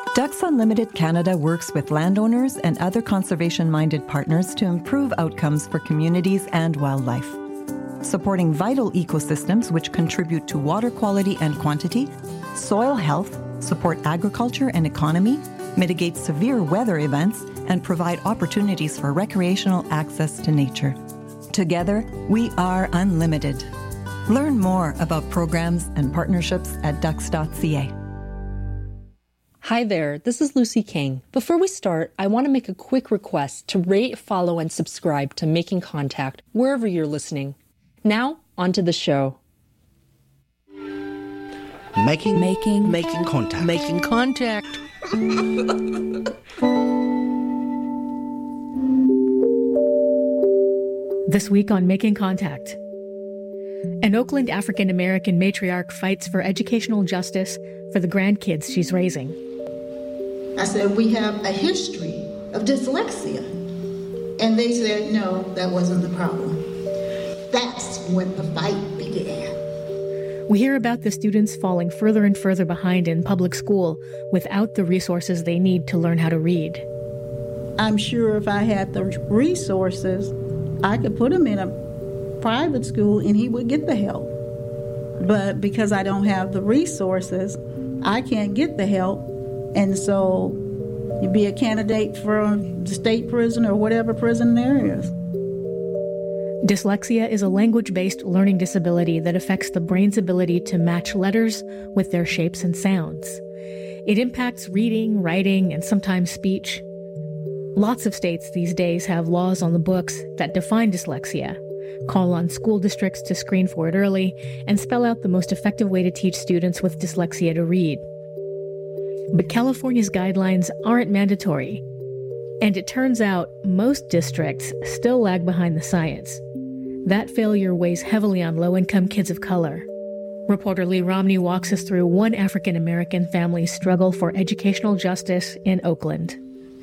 Ducks Unlimited Canada works with landowners and other conservation-minded partners to improve outcomes for communities and wildlife. Supporting vital ecosystems which contribute to water quality and quantity, soil health, support agriculture and economy, mitigate severe weather events, and provide opportunities for recreational access to nature. Together, we are unlimited. Learn more about programs and partnerships at ducks.ca. Hi there, this is Lucy King. Before we start, I want to make a quick request to rate, follow, and subscribe to Making Contact wherever you're listening. Now, on to the show. Making contact. Making contact. This week on Making Contact. An Oakland African-American matriarch fights for educational justice for the grandkids she's raising. I said, we have a history of dyslexia. And they said, no, that wasn't the problem. That's when the fight began. We hear about the students falling further and further behind in public school without the resources they need to learn how to read. I'm sure if I had the resources, I could put him in a private school and he would get the help. But because I don't have the resources, I can't get the help. And so you'd be a candidate for the state prison or whatever prison there is. Dyslexia is a language-based learning disability that affects the brain's ability to match letters with their shapes and sounds. It impacts reading, writing, and sometimes speech. Lots of states these days have laws on the books that define dyslexia, call on school districts to screen for it early, and spell out the most effective way to teach students with dyslexia to read. But California's guidelines aren't mandatory. And it turns out most districts still lag behind the science. That failure weighs heavily on low-income kids of color. Reporter Lee Romney walks us through one African-American family's struggle for educational justice in Oakland.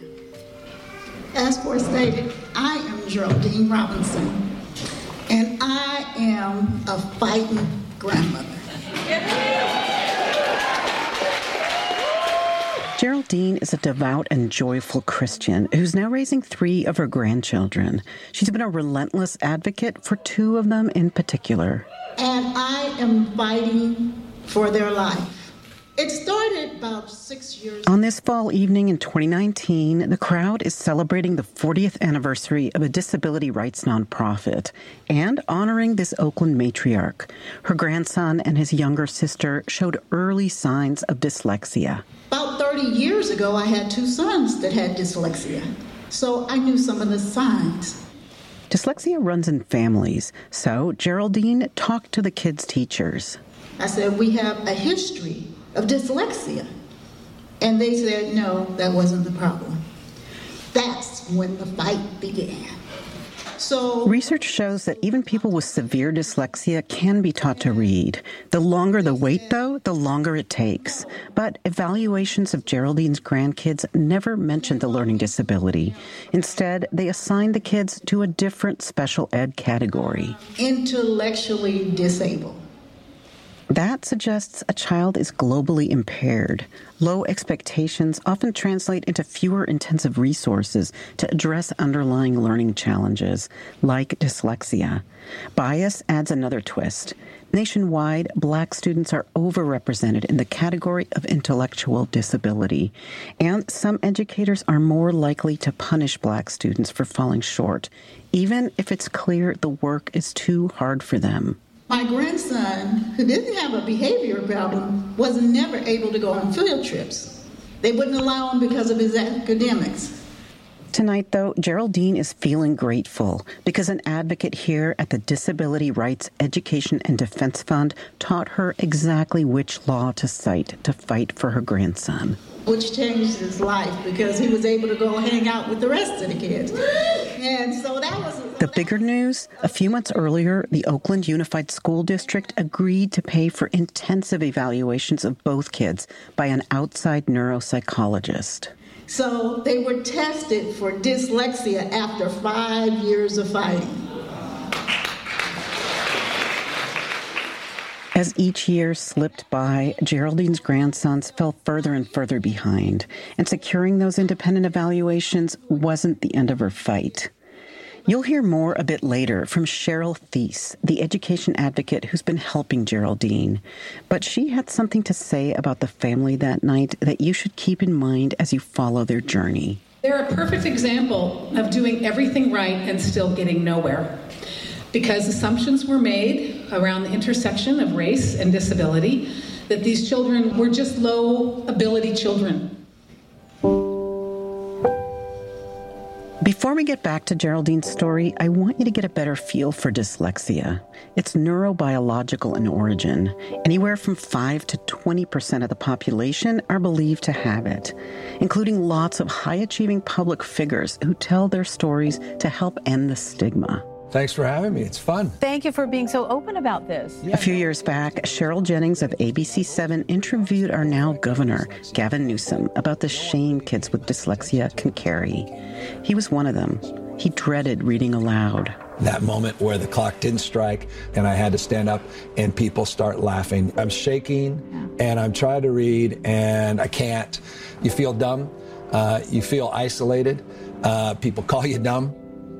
As stated, I am Geraldine Robinson, and I am a fighting grandmother. Geraldine is a devout and joyful Christian who's now raising 3 of her grandchildren. She's been a relentless advocate for 2 of them in particular. And I am fighting for their life. It started about 6 years ago. On this fall evening in 2019, the crowd is celebrating the 40th anniversary of a disability rights nonprofit and honoring this Oakland matriarch. Her grandson and his younger sister showed early signs of dyslexia. About 30 years ago, I had 2 sons that had dyslexia, so I knew some of the signs. Dyslexia runs in families, so Geraldine talked to the kids' teachers. I said, we have a history of dyslexia. And they said, no, that wasn't the problem. That's when the fight began. So research shows that even people with severe dyslexia can be taught to read. The longer the wait, though, the longer it takes. But evaluations of Geraldine's grandkids never mentioned the learning disability. Instead, they assigned the kids to a different special ed category. Intellectually disabled. That suggests a child is globally impaired. Low expectations often translate into fewer intensive resources to address underlying learning challenges, like dyslexia. Bias adds another twist. Nationwide, Black students are overrepresented in the category of intellectual disability, and some educators are more likely to punish Black students for falling short, even if it's clear the work is too hard for them. My grandson, who didn't have a behavior problem, was never able to go on field trips. They wouldn't allow him because of his academics. Tonight, though, Geraldine is feeling grateful because an advocate here at the Disability Rights Education and Defense Fund taught her exactly which law to cite to fight for her grandson. Which changed his life because he was able to go hang out with the rest of the kids. And so that was... The bigger news, a few months earlier, the Oakland Unified School District agreed to pay for intensive evaluations of both kids by an outside neuropsychologist. So they were tested for dyslexia after 5 years of fighting. As each year slipped by, Geraldine's grandsons fell further and further behind, and securing those independent evaluations wasn't the end of her fight. You'll hear more a bit later from Cheryl Thies, the education advocate who's been helping Geraldine. But she had something to say about the family that night that you should keep in mind as you follow their journey. They're a perfect example of doing everything right and still getting nowhere. Because assumptions were made around the intersection of race and disability that these children were just low-ability children. Before we get back to Geraldine's story, I want you to get a better feel for dyslexia. It's neurobiological in origin. Anywhere from 5 to 20% of the population are believed to have it, including lots of high-achieving public figures who tell their stories to help end the stigma. Thanks for having me. It's fun. Thank you for being so open about this. A few years back, Cheryl Jennings of ABC7 interviewed our now governor, Gavin Newsom, about the shame kids with dyslexia can carry. He was one of them. He dreaded reading aloud. That moment where the clock didn't strike and I had to stand up and people start laughing. I'm shaking and I'm trying to read and I can't. You feel dumb. You feel isolated. People call you dumb.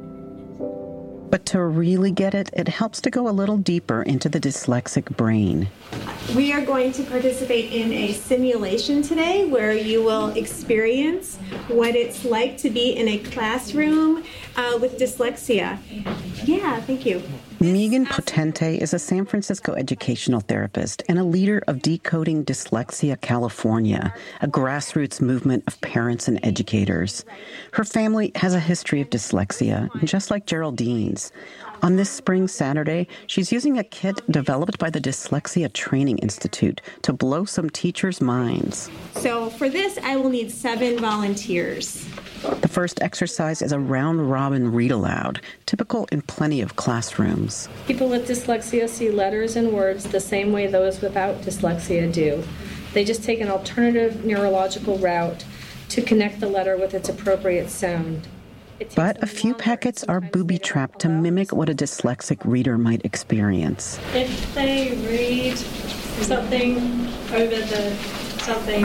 But to really get it, it helps to go a little deeper into the dyslexic brain. We are going to participate in a simulation today where you will experience what it's like to be in a classroom with dyslexia. Yeah, thank you. Megan Potente is a San Francisco educational therapist and a leader of Decoding Dyslexia California, a grassroots movement of parents and educators. Her family has a history of dyslexia, just like Geraldine's. On this spring Saturday, she's using a kit developed by the Dyslexia Training Institute to blow some teachers' minds. So for this, I will need 7 volunteers. The first exercise is a round-robin read-aloud, typical in plenty of classrooms. People with dyslexia see letters and words the same way those without dyslexia do. They just take an alternative neurological route to connect the letter with its appropriate sound. But a few packets are booby-trapped to mimic what a dyslexic reader might experience. If they read something over the something,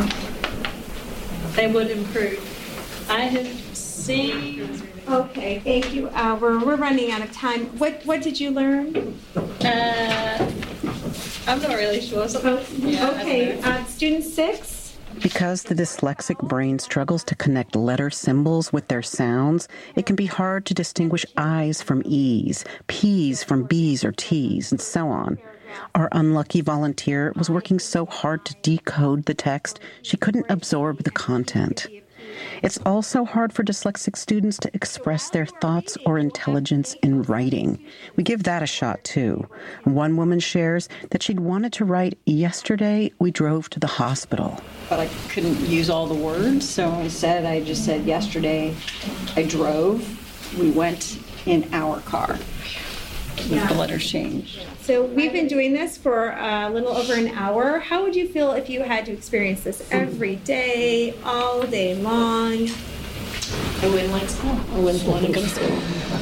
they would improve. I have seen... Okay, thank you. We're running out of time. What did you learn? I'm not really sure. Okay, student 6? Because the dyslexic brain struggles to connect letter symbols with their sounds, it can be hard to distinguish I's from E's, P's from B's or T's, and so on. Our unlucky volunteer was working so hard to decode the text, she couldn't absorb the content. It's also hard for dyslexic students to express their thoughts or intelligence in writing. We give that a shot, too. One woman shares that she'd wanted to write, "Yesterday we drove to the hospital." But I couldn't use all the words, so I just said, "Yesterday I drove. We went in our car." With the letters changed. So we've been doing this for a little over an hour. How would you feel if you had to experience this every day, all day long? I wouldn't like school. I wouldn't want to go to school.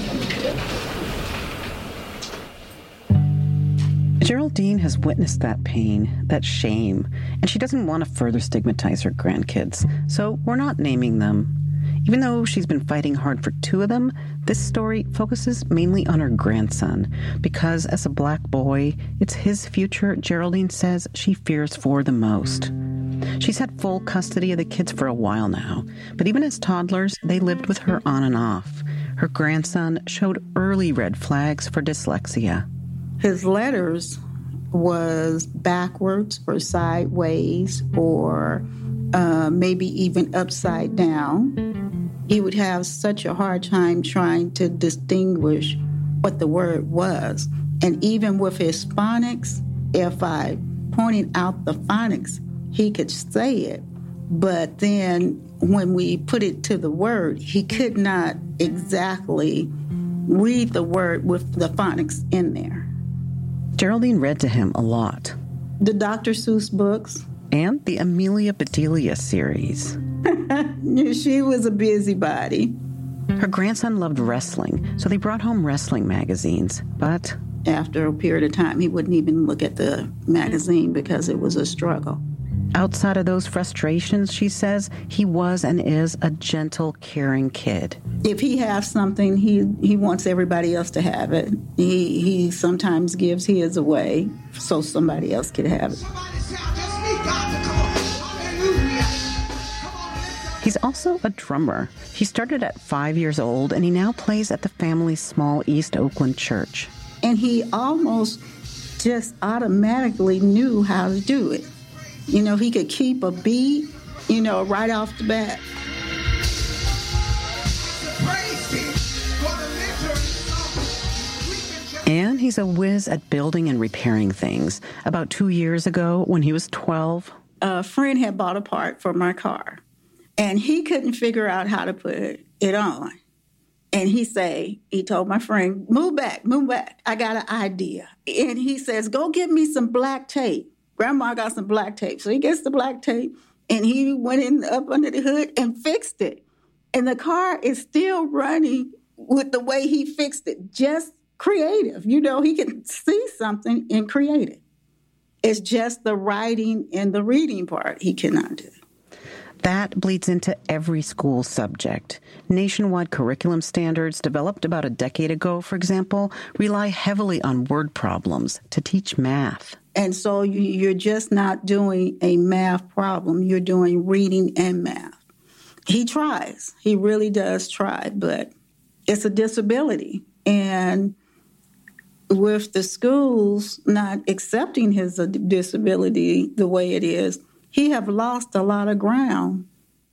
Geraldine has witnessed that pain, that shame, and she doesn't want to further stigmatize her grandkids, so we're not naming them. Even though she's been fighting hard for 2 of them, this story focuses mainly on her grandson, because as a black boy, it's his future Geraldine says she fears for the most. She's had full custody of the kids for a while now, but even as toddlers, they lived with her on and off. Her grandson showed early red flags for dyslexia. His letters was backwards or sideways or maybe even upside down. He would have such a hard time trying to distinguish what the word was. And even with his phonics, if I pointed out the phonics, he could say it. But then when we put it to the word, he could not exactly read the word with the phonics in there. Geraldine read to him a lot. The Dr. Seuss books. And the Amelia Bedelia series. She was a busybody. Her grandson loved wrestling, so they brought home wrestling magazines. But after a period of time. He wouldn't even look at the magazine because it was a struggle. Outside of those frustrations, she says, he was and is a gentle, caring kid. If he has something, he wants everybody else to have it. He sometimes gives his away so somebody else could have it. He's also a drummer. He started at 5 years old, and he now plays at the family's small East Oakland church. And he almost just automatically knew how to do it. You know, he could keep a beat, you know, right off the bat. And he's a whiz at building and repairing things. About 2 years ago, when he was 12, a friend had bought a part for my car, and he couldn't figure out how to put it on. And he told my friend, move back, I got an idea. And he says, go get me some black tape. Grandma got some black tape. So he gets the black tape, and he went in up under the hood and fixed it. And the car is still running with the way he fixed it. Just creative. You know, he can see something and create it. It's just the writing and the reading part he cannot do. That bleeds into every school subject. Nationwide curriculum standards developed about a decade ago, for example, rely heavily on word problems to teach math. And so you're just not doing a math problem. You're doing reading and math. He tries. He really does try, but it's a disability. And with the schools not accepting his disability the way it is, he have lost a lot of ground.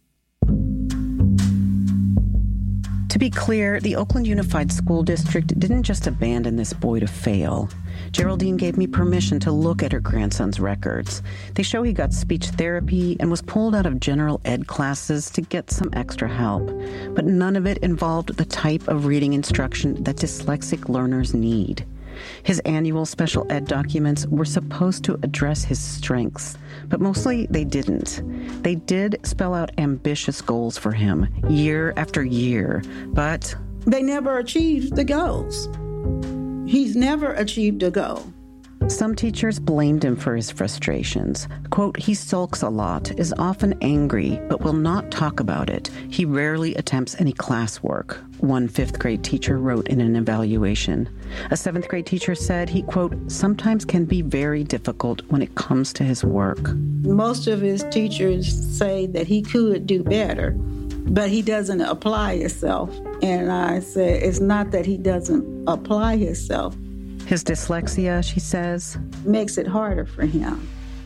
To be clear, the Oakland Unified School District didn't just abandon this boy to fail. Geraldine gave me permission to look at her grandson's records. They show he got speech therapy and was pulled out of general ed classes to get some extra help. But none of it involved the type of reading instruction that dyslexic learners need. His annual special ed documents were supposed to address his strengths, but mostly they didn't. They did spell out ambitious goals for him, year after year, but they never achieved the goals. He's never achieved a goal. Some teachers blamed him for his frustrations. Quote, he sulks a lot, is often angry, but will not talk about it. He rarely attempts any classwork, one fifth-grade teacher wrote in an evaluation. A seventh-grade teacher said he, quote, sometimes can be very difficult when it comes to his work. Most of his teachers say that he could do better, but he doesn't apply himself. And I said, it's not that he doesn't apply himself. His dyslexia, she says, makes it harder for him.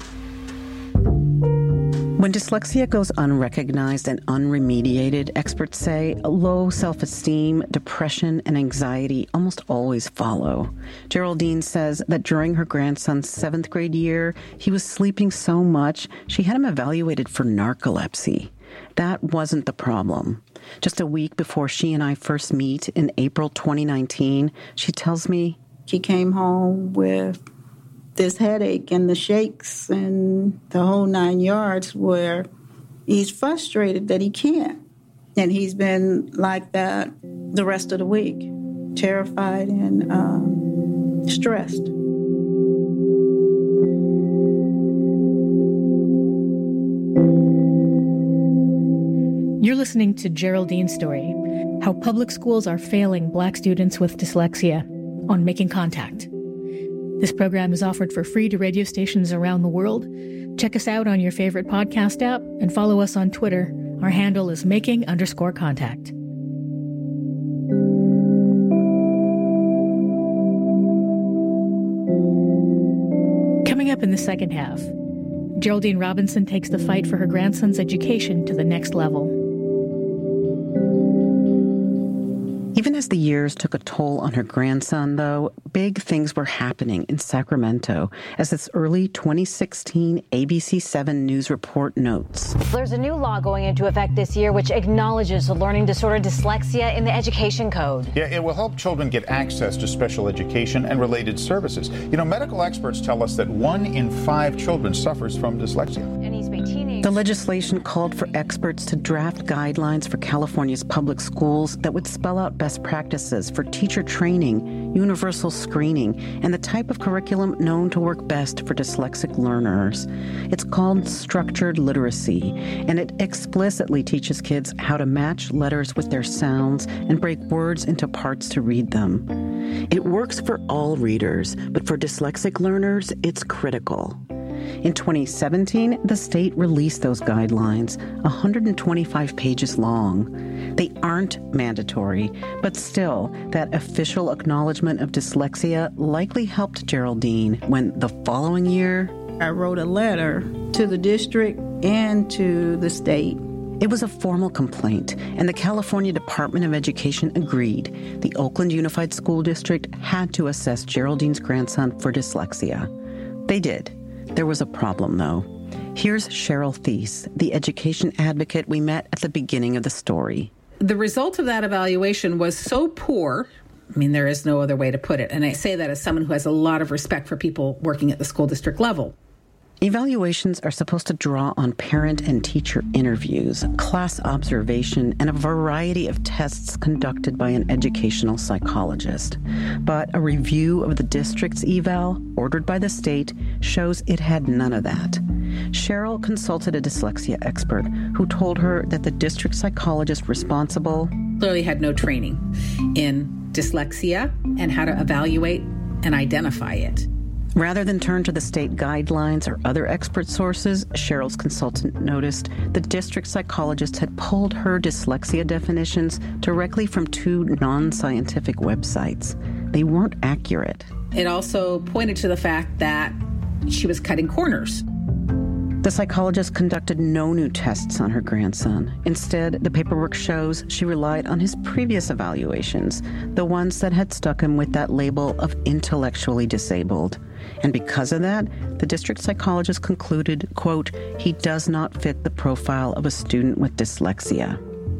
When dyslexia goes unrecognized and unremediated, experts say low self-esteem, depression, and anxiety almost always follow. Geraldine says that during her grandson's 7th grade year, he was sleeping so much, she had him evaluated for narcolepsy. That wasn't the problem. Just a week before she and I first meet in April 2019, she tells me, he came home with this headache and the shakes and the whole 9 yards, where he's frustrated that he can't. And he's been like that the rest of the week, terrified and stressed. You're listening to Geraldine's story, how public schools are failing Black students with dyslexia, on Making Contact. This program is offered for free to radio stations around the world. Check us out on your favorite podcast app and follow us on Twitter. Our handle is making_contact. Coming up in the second half, Geraldine Robinson takes the fight for her grandson's education to the next level. Even as the years took a toll on her grandson, though, big things were happening in Sacramento, as this early 2016 ABC7 News report notes. There's a new law going into effect this year which acknowledges the learning disorder dyslexia in the education code. Yeah, it will help children get access to special education and related services. You know, medical experts tell us that 1 in 5 children suffers from dyslexia. And East Bay teenagers The legislation called for experts to draft guidelines for California's public schools that would spell out best practices for teacher training, universal screening, and the type of curriculum known to work best for dyslexic learners. It's called structured literacy, and it explicitly teaches kids how to match letters with their sounds and break words into parts to read them. It works for all readers, but for dyslexic learners, it's critical. In 2017, the state released those guidelines, 125 pages long. They aren't mandatory, but still, that official acknowledgement of dyslexia likely helped Geraldine when the following year, I wrote a letter to the district and to the state. It was a formal complaint, and the California Department of Education agreed. The Oakland Unified School District had to assess Geraldine's grandson for dyslexia. They did. There was a problem, though. Here's Cheryl Thies, the education advocate we met at the beginning of the story. The result of that evaluation was so poor, I mean, there is no other way to put it, and I say that as someone who has a lot of respect for people working at the school district level. Evaluations are supposed to draw on parent and teacher interviews, class observation, and a variety of tests conducted by an educational psychologist. But a review of the district's eval, ordered by the state, shows it had none of that. Cheryl consulted a dyslexia expert who told her that the district psychologist responsible clearly had no training in dyslexia and how to evaluate and identify it. Rather than turn to the state guidelines or other expert sources, Cheryl's consultant noticed the district psychologist had pulled her dyslexia definitions directly from 2 non-scientific websites. They weren't accurate. It also pointed to the fact that she was cutting corners. The psychologist conducted no new tests on her grandson. Instead, the paperwork shows she relied on his previous evaluations, the ones that had stuck him with that label of intellectually disabled. And because of that, the district psychologist concluded, quote, he does not fit the profile of a student with dyslexia.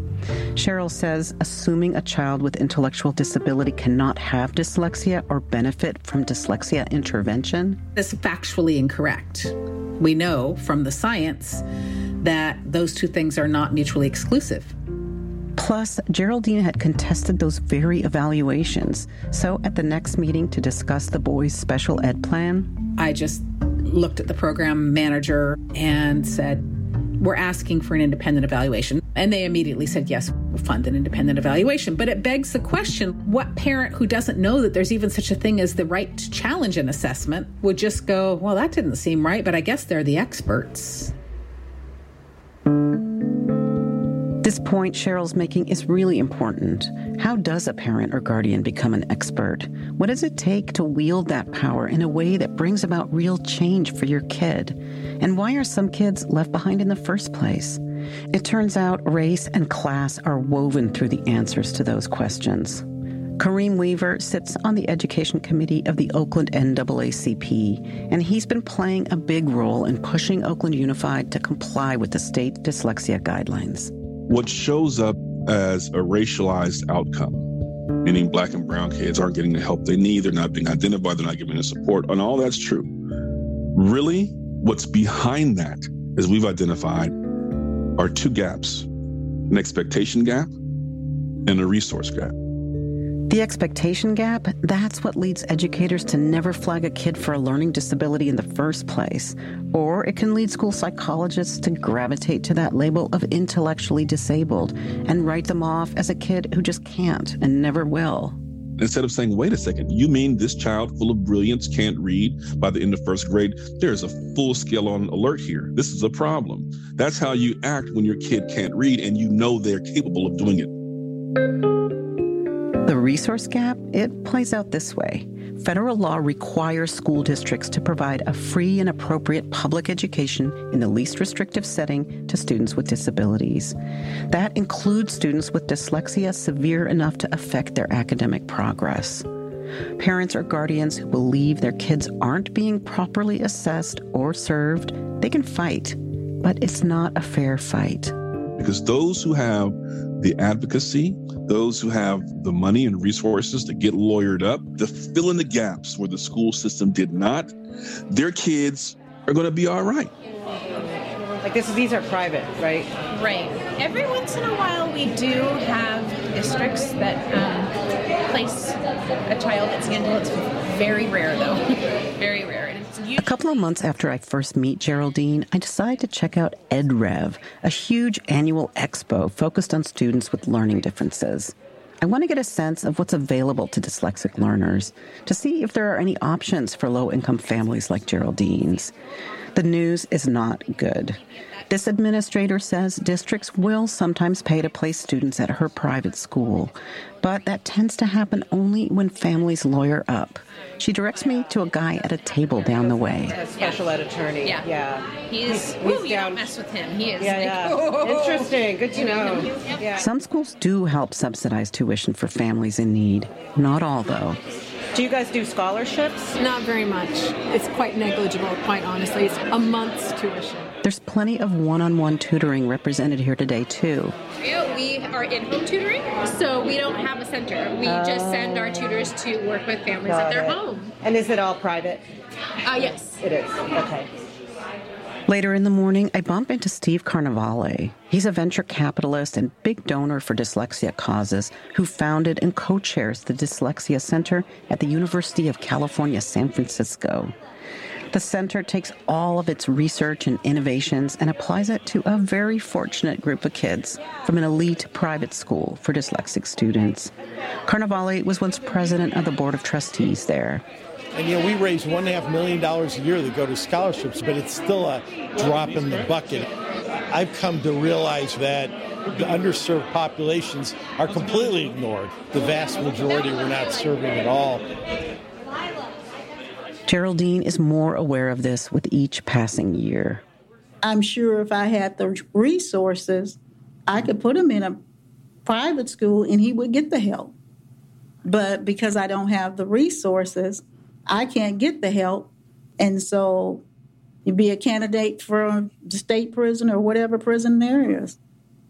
Cheryl says assuming a child with intellectual disability cannot have dyslexia or benefit from dyslexia intervention is factually incorrect. We know from the science that those two things are not mutually exclusive. Plus, Geraldine had contested those very evaluations. So at the next meeting to discuss the boys' special ed plan, I just looked at the program manager and said, we're asking for an independent evaluation. And they immediately said, yes, we'll fund an independent evaluation. But it begs the question, what parent who doesn't know that there's even such a thing as the right to challenge an assessment would just go, well, that didn't seem right, but I guess they're the experts. This point Cheryl's making is really important. How does a parent or guardian become an expert? What does it take to wield that power in a way that brings about real change for your kid? And why are some kids left behind in the first place? It turns out race and class are woven through the answers to those questions. Kareem Weaver sits on the education committee of the Oakland NAACP, and he's been playing a big role in pushing Oakland Unified to comply with the state dyslexia guidelines. What shows up as a racialized outcome, meaning Black and brown kids aren't getting the help they need, they're not being identified, they're not given the support, and all that's true. Really, what's behind that, as we've identified, are 2 gaps: an expectation gap and a resource gap. The expectation gap, that's what leads educators to never flag a kid for a learning disability in the first place. Or it can lead school psychologists to gravitate to that label of intellectually disabled and write them off as a kid who just can't and never will. Instead of saying, wait a second, you mean this child full of brilliance can't read by the end of 1st grade? There's a full scale on alert here. This is a problem. That's how you act when your kid can't read and you know they're capable of doing it. The resource gap, it plays out this way. Federal law requires school districts to provide a free and appropriate public education in the least restrictive setting to students with disabilities. That includes students with dyslexia severe enough to affect their academic progress. Parents or guardians who believe their kids aren't being properly assessed or served, they can fight, but it's not a fair fight. Because those who have the advocacy, those who have the money and resources to get lawyered up, to fill in the gaps where the school system did not, their kids are going to be all right. Like these are private, right? Right. Every once in a while we do have districts that place a child at Scandal. It's very rare, though. Very rare. A couple of months after I first meet Geraldine, I decide to check out EdRev, a huge annual expo focused on students with learning differences. I want to get a sense of what's available to dyslexic learners, to see if there are any options for low-income families like Geraldine's. The news is not good. This administrator says districts will sometimes pay to place students at her private school, but that tends to happen only when families lawyer up. She directs me to a guy at a table down the way. A special ed attorney. Yeah. He's you don't mess with him. He is Interesting. Good to know. Yeah. Some schools do help subsidize tuition for families in need. Not all, though. Do you guys do scholarships? Not very much. It's quite negligible, quite honestly. It's a month's tuition. There's plenty of one-on-one tutoring represented here today, too. We are in-home tutoring, so we don't have a center. We just send our tutors to work with families at their home. And is it all private? Yes. It is. Okay. Later in the morning, I bump into Steve Carnevale. He's a venture capitalist and big donor for dyslexia causes who founded and co-chairs the Dyslexia Center at the University of California, San Francisco. The center takes all of its research and innovations and applies it to a very fortunate group of kids from an elite private school for dyslexic students. Carnevale was once president of the board of trustees there. And, we raise $1.5 million a year that go to scholarships, but it's still a drop in the bucket. I've come to realize that the underserved populations are completely ignored. The vast majority we're not serving at all. Geraldine is more aware of this with each passing year. I'm sure if I had the resources, I could put him in a private school and he would get the help. But because I don't have the resources, I can't get the help. And so you'd be a candidate for the state prison or whatever prison there is.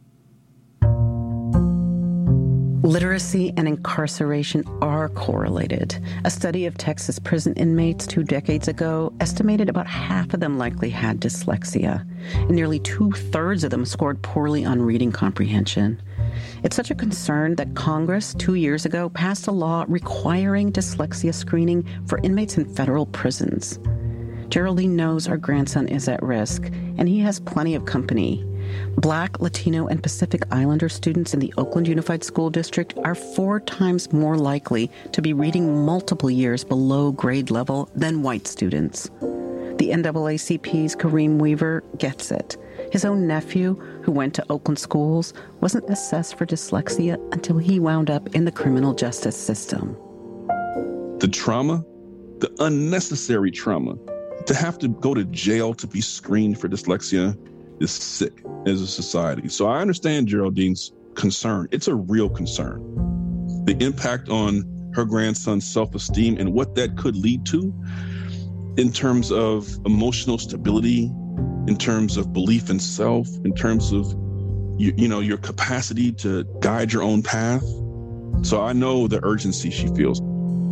Literacy and incarceration are correlated. A study of Texas prison inmates 2 decades ago estimated about half of them likely had dyslexia, and nearly 2/3 of them scored poorly on reading comprehension. It's such a concern that Congress 2 years ago passed a law requiring dyslexia screening for inmates in federal prisons. Geraldine knows our grandson is at risk, and he has plenty of company. Black, Latino, and Pacific Islander students in the Oakland Unified School District are 4 times more likely to be reading multiple years below grade level than white students. The NAACP's Kareem Weaver gets it. His own nephew, who went to Oakland schools, wasn't assessed for dyslexia until he wound up in the criminal justice system. The trauma, the unnecessary trauma, to have to go to jail to be screened for dyslexia is sick as a society. So I understand Geraldine's concern. It's a real concern. The impact on her grandson's self-esteem and what that could lead to in terms of emotional stability, in terms of belief in self, in terms of your capacity to guide your own path. So I know the urgency she feels.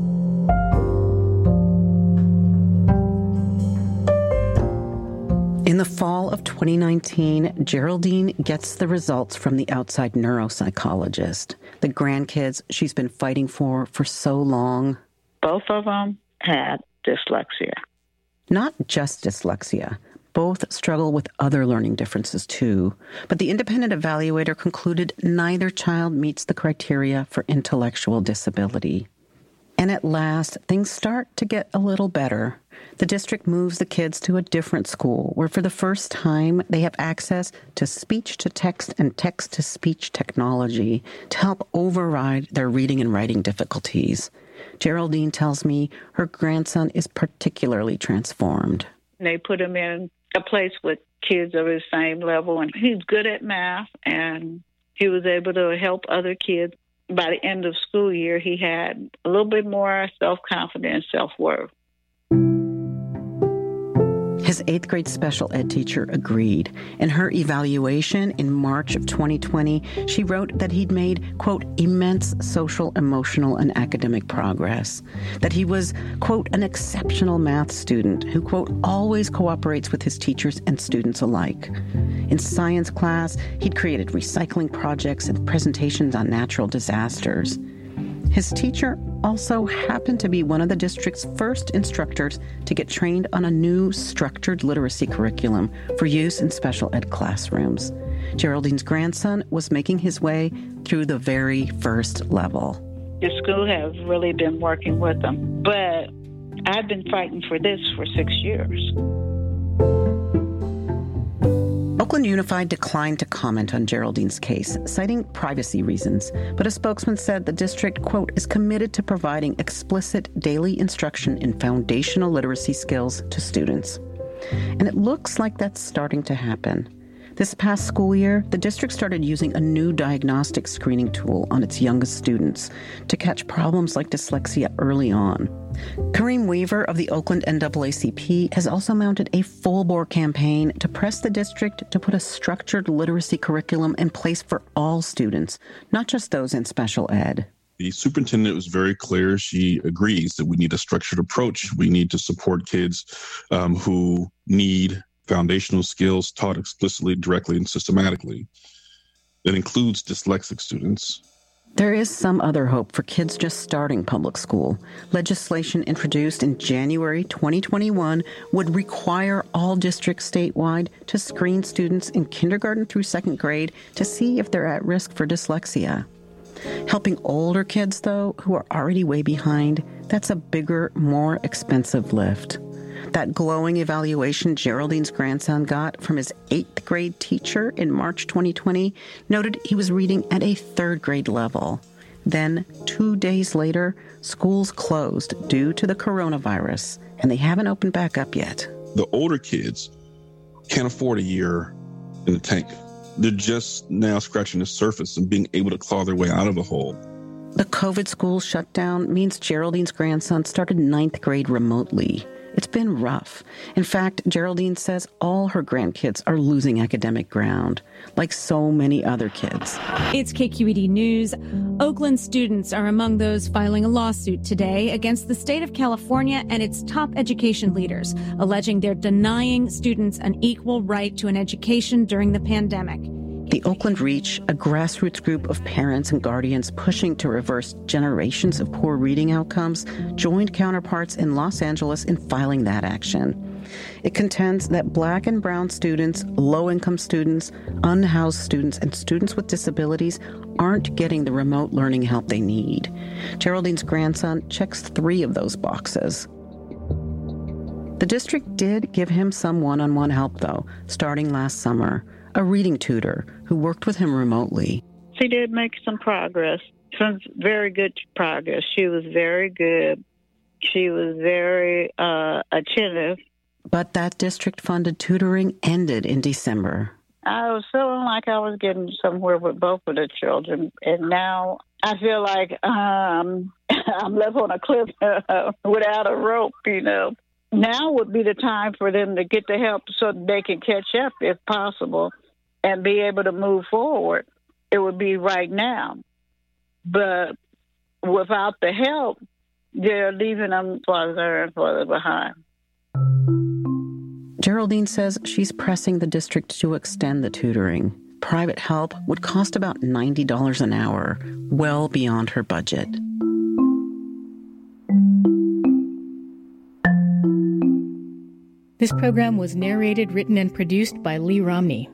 In the fall of 2019, Geraldine gets the results from the outside neuropsychologist, the grandkids she's been fighting for so long. Both of them had dyslexia. Not just dyslexia. Both struggle with other learning differences, too. But the independent evaluator concluded neither child meets the criteria for intellectual disability. And at last, things start to get a little better. The district moves the kids to a different school where for the first time they have access to speech-to-text and text-to-speech technology to help override their reading and writing difficulties. Geraldine tells me her grandson is particularly transformed. They put him in a place with kids of his same level, and he's good at math, and he was able to help other kids. By the end of school year, he had a little bit more self-confidence, self-worth. His 8th grade special ed teacher agreed. In her evaluation in March of 2020, she wrote that he'd made, quote, immense social, emotional, and academic progress. That he was, quote, an exceptional math student who, quote, always cooperates with his teachers and students alike. In science class, he'd created recycling projects and presentations on natural disasters. His teacher also happened to be one of the district's first instructors to get trained on a new structured literacy curriculum for use in special ed classrooms. Geraldine's grandson was making his way through the very first level. The school has really been working with them, but I've been fighting for this for 6 years. Oakland Unified declined to comment on Geraldine's case, citing privacy reasons, but a spokesman said the district, quote, is committed to providing explicit daily instruction in foundational literacy skills to students. And it looks like that's starting to happen. This past school year, the district started using a new diagnostic screening tool on its youngest students to catch problems like dyslexia early on. Kareem Weaver of the Oakland NAACP has also mounted a full-bore campaign to press the district to put a structured literacy curriculum in place for all students, not just those in special ed. The superintendent was very clear. She agrees that we need a structured approach. We need to support kids who need foundational skills taught explicitly, directly, and systematically. That includes dyslexic students. There is some other hope for kids just starting public school. Legislation introduced in January 2021 would require all districts statewide to screen students in kindergarten through 2nd grade to see if they're at risk for dyslexia. Helping older kids, though, who are already way behind, that's a bigger, more expensive lift. That glowing evaluation Geraldine's grandson got from his 8th grade teacher in March 2020 noted he was reading at a 3rd grade level. Then, 2 days later, schools closed due to the coronavirus, and they haven't opened back up yet. The older kids can't afford a year in the tank. They're just now scratching the surface and being able to claw their way out of the hole. The COVID school shutdown means Geraldine's grandson started 9th grade remotely. It's been rough. In fact, Geraldine says all her grandkids are losing academic ground, like so many other kids. It's KQED News. Oakland students are among those filing a lawsuit today against the state of California and its top education leaders, alleging they're denying students an equal right to an education during the pandemic. The Oakland Reach, a grassroots group of parents and guardians pushing to reverse generations of poor reading outcomes, joined counterparts in Los Angeles in filing that action. It contends that Black and brown students, low-income students, unhoused students, and students with disabilities aren't getting the remote learning help they need. Geraldine's grandson checks 3 of those boxes. The district did give him some one-on-one help, though, starting last summer. A reading tutor who worked with him remotely. She did make some progress, some very good progress. She was very good. She was very attentive. But that district-funded tutoring ended in December. I was feeling like I was getting somewhere with both of the children, and now I feel like I'm left on a cliff without a rope, you know. Now would be the time for them to get the help so that they can catch up if possible and be able to move forward. It would be right now. But without the help, they're leaving them farther and farther behind. Geraldine says she's pressing the district to extend the tutoring. Private help would cost about $90 an hour, well beyond her budget. This program was narrated, written, and produced by Lee Romney.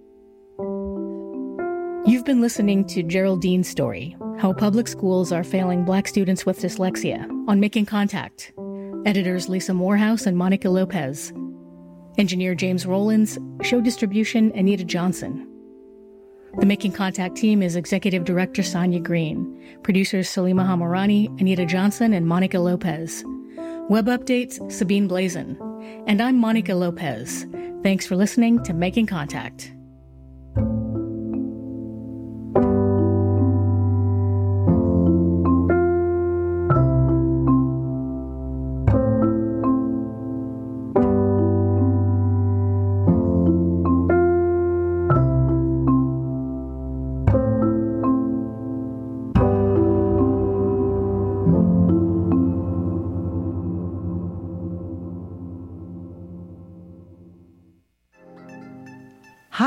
You've been listening to Geraldine's story, How Public Schools Are Failing Black Students with Dyslexia, on Making Contact. Editors Lisa Morehouse and Monica Lopez. Engineer James Rollins. Show distribution Anita Johnson. The Making Contact team is Executive Director Sonia Green. Producers Salima Hamarani, Anita Johnson, and Monica Lopez. Web updates Sabine Blazin. And I'm Monica Lopez. Thanks for listening to Making Contact.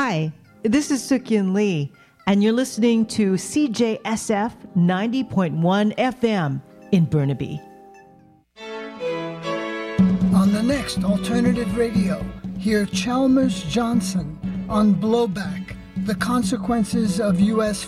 Hi, this is Suk-Yun Lee, and you're listening to CJSF 90.1 FM in Burnaby. On the next Alternative Radio, hear Chalmers Johnson on Blowback, the consequences of U.S.